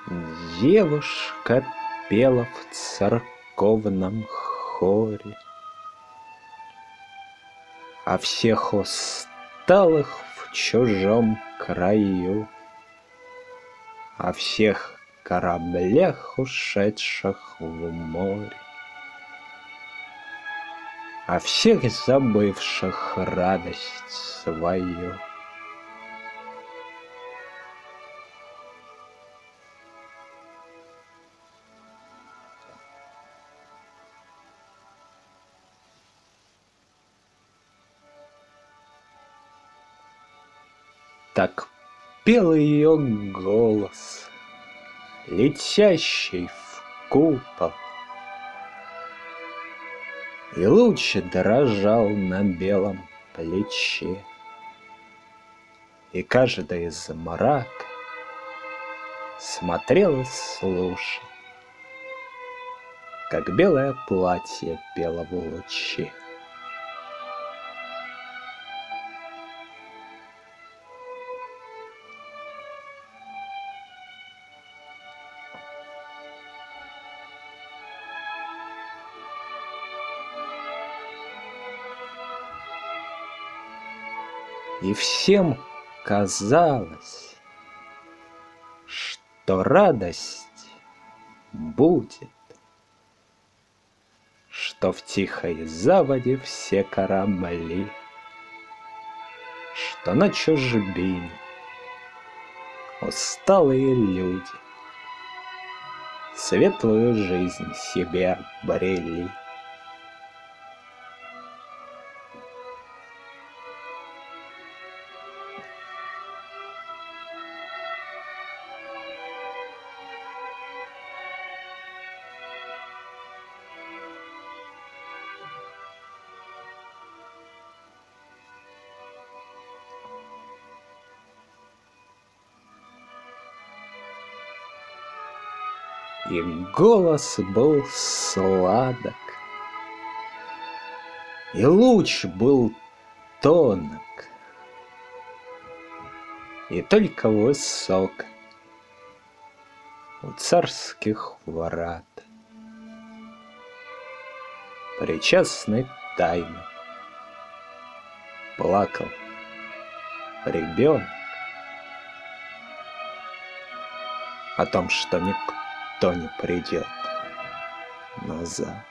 Девушка пела в церковном хоре о всех усталых в чужом краю, о всех кораблях, ушедших в море, о всех забывших радость свою. Так пел ее голос, летящий в купол, и луч дрожал на белом плече, и каждый из мрака смотрел и слушал, как белое платье пело в луче. И всем казалось, что радость будет, что в тихой заводе все корабли, что на чужбине усталые люди светлую жизнь себе обрели. И голос был сладок, и луч был тонок, и только высок у царских врат, причастный тайну, плакал ребенок о том, что никто не придет назад.